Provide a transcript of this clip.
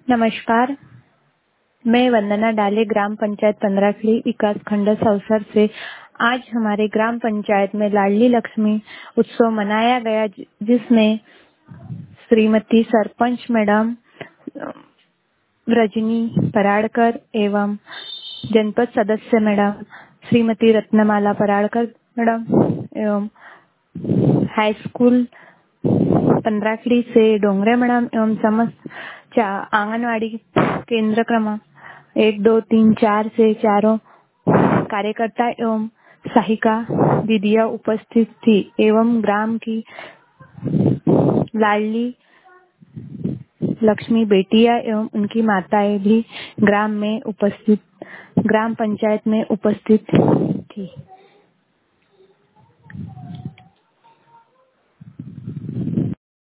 नमस्कार, मैं वंदना डाले ग्राम पंचायत पंद्राखड़ी विकास खंड सौसर से। आज हमारे ग्राम पंचायत में लाडली लक्ष्मी उत्सव मनाया गया, जिसमें श्रीमती सरपंच मैडम रजनी पराड़कर एवं जनपद सदस्य मैडम श्रीमती रत्नमाला पराड़कर मैडम एवं हाई स्कूल पंद्राखड़ी से डोंगरे मैडम एवं समस्त आंगनवाड़ी केंद्र क्रमांक 1, 2, 3, 4 से चारों कार्यकर्ता एवं सहायिका दीदियां उपस्थित थी एवं ग्राम की लाडली लक्ष्मी बेटियां एवं उनकी माताएं भी ग्राम पंचायत में उपस्थित थी।